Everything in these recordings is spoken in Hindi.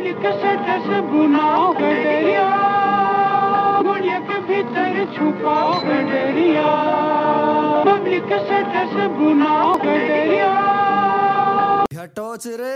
पब्लिक से बुनाओ गडरिया, गुड़िया के भीतर छुपाओ गडरिया, पब्लिक से बुनाओ गडरिया। टॉर्च रे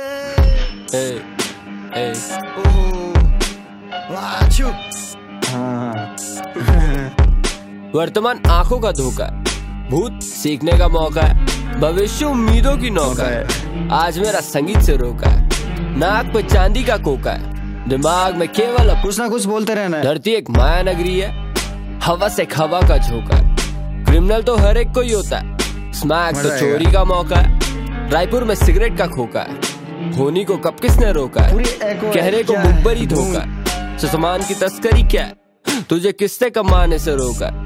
वर्तमान आंखों का धोखा, भूत सीखने का मौका है, भविष्य उम्मीदों की नौका है। आज मेरा संगीत से रोका है, नाक पे चांदी का कोका है, दिमाग में केवल कुछ ना कुछ बोलते रहना है। धरती एक माया नगरी है, हवा से हवा का झोंका है। क्रिमिनल तो हर एक कोई होता है, स्मैक तो चोरी का मौका है। रायपुर में सिगरेट का खोका है, होनी को कब किसने रोका है, कहने को मुखबर ही धोखा है। सामान की तस्करी क्या है, तुझे किसने कमाने से रोका है।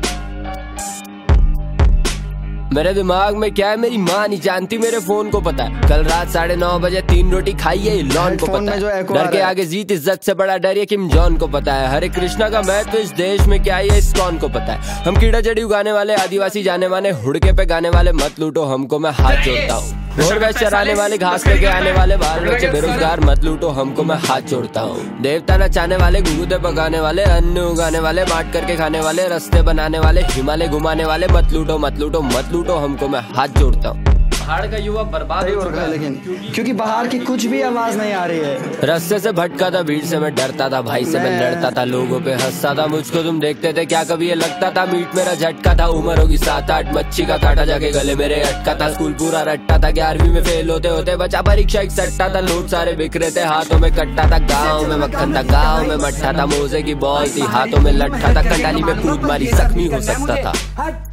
मेरे दिमाग में क्या है मेरी माँ नहीं जानती, मेरे फोन को पता है। कल रात 9:30 बजे 3 रोटी खाई है, लॉन को पता है। डर के आगे जीत इज्जत से बड़ा डर ये किम जॉन को पता है। हरे कृष्णा का महत्व इस देश में क्या है, इस कौन को पता है। हम कीड़ा जड़ी उगाने वाले, आदिवासी जाने माने, हुड़के पे गाने वाले, मत लूटो हमको मैं हाथ जोड़ता हूँ। और वैसे चराने वाले, घास लेके आने वाले, बाहर बच्चे बेरोजगार, मत लूटो हमको मैं हाथ जोड़ता हूँ। देवता नचाने वाले, गुरुदेव पकाने वाले, अन्न उगाने वाले, बांट करके खाने वाले, रास्ते बनाने वाले, हिमालय घुमाने वाले, मत लूटो मत लूटो मत लूटो हमको मैं हाथ जोड़ता हूँ। पहाड़ का युवा बर्बाद हो चुका है, लेकिन क्योंकि बाहर की कुछ भी आवाज नहीं आ रही है। रास्ते से भटका था, भीड़ से मैं डरता था, भाई से मैं लड़ता था, लोगों पे हंसता था। मुझको तुम देखते थे क्या कभी ये लगता था, मीट मेरा झटका था। उम्र होगी 7-8, मच्छी का कांटा जाके गले मेरे अटका था। स्कूल पूरा रट्टा था, 11वीं में फेल होते होते बचा परीक्षा एक सट्टा था। नोट सारे बिखरे थे, हाथों में कट्टा था। गाँव में मक्खन था, गाँव में मट्ठा था, मोजे की बॉल थी, हाथों में लट्ठा था। कंडाली में कूद मारी, जख्मी हो सकता था।